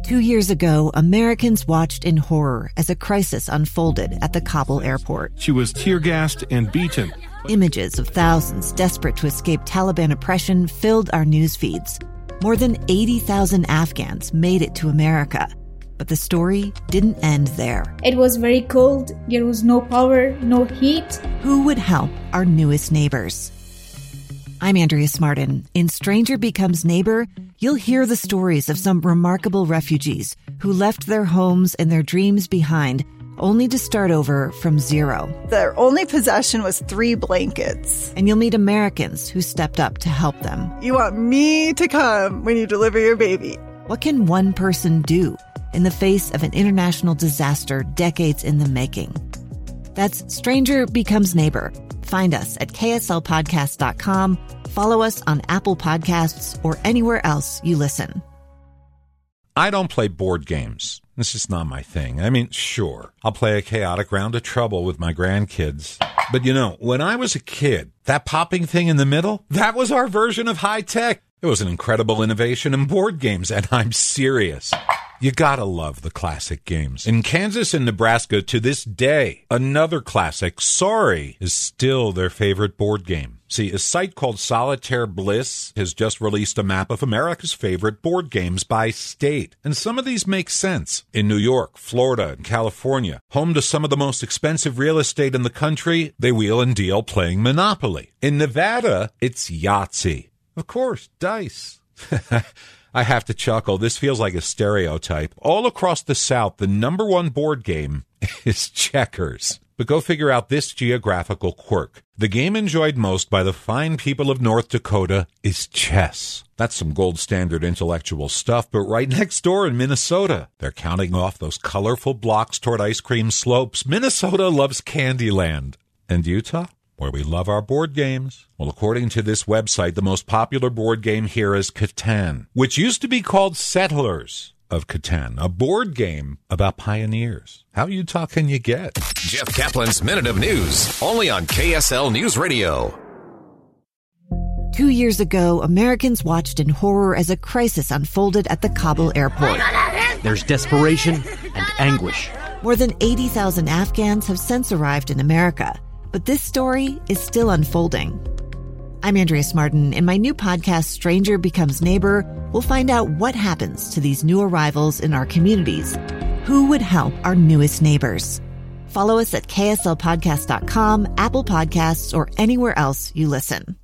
2 years ago, Americans watched in horror as a crisis unfolded at the Kabul airport. She was tear-gassed and beaten. Images of thousands desperate to escape Taliban oppression filled our news feeds. More than 80,000 Afghans made it to America. But the story didn't end there. It was very cold. There was no power, no heat. Who would help our newest neighbors? I'm Andrea Smartin. In Stranger Becomes Neighbor, you'll hear the stories of some remarkable refugees who left their homes and their dreams behind, only to start over from zero. Their only possession was 3 blankets. And you'll meet Americans who stepped up to help them. You want me to come when you deliver your baby. What can one person do in the face of an international disaster decades in the making? That's Stranger Becomes Neighbor. Find us at kslpodcast.com. Follow us on Apple Podcasts or anywhere else you listen. I don't play board games. This is not my thing. I mean, sure, I'll play a chaotic round of Trouble with my grandkids. But you know, when I was a kid, that popping thing in the middle, that was our version of high tech. It was an incredible innovation in board games, and I'm serious. You gotta love the classic games. In Kansas and Nebraska, to this day, another classic, Sorry, is still their favorite board game. See, a site called Solitaire Bliss has just released a map of America's favorite board games by state. And some of these make sense. In New York, Florida, and California, home to some of the most expensive real estate in the country, they wheel and deal playing Monopoly. In Nevada, it's Yahtzee. Of course, dice. I have to chuckle. This feels like a stereotype. All across the South, the number one board game is checkers. But go figure out this geographical quirk. The game enjoyed most by the fine people of North Dakota is chess. That's some gold standard intellectual stuff, but right next door in Minnesota, they're counting off those colorful blocks toward ice cream slopes. Minnesota loves Candyland. And Utah? Where we love our board games. Well, according to this website, the most popular board game here is Catan, which used to be called Settlers of Catan, a board game about pioneers. How Utah can you get? Jeff Kaplan's Minute of News, only on KSL News Radio. 2 years ago, Americans watched in horror as a crisis unfolded at the Kabul airport. There's desperation and anguish. More than 80,000 Afghans have since arrived in America. But this story is still unfolding. I'm Andrea Smartin. In my new podcast, Stranger Becomes Neighbor, we'll find out what happens to these new arrivals in our communities. Who would help our newest neighbors? Follow us at kslpodcast.com, Apple Podcasts, or anywhere else you listen.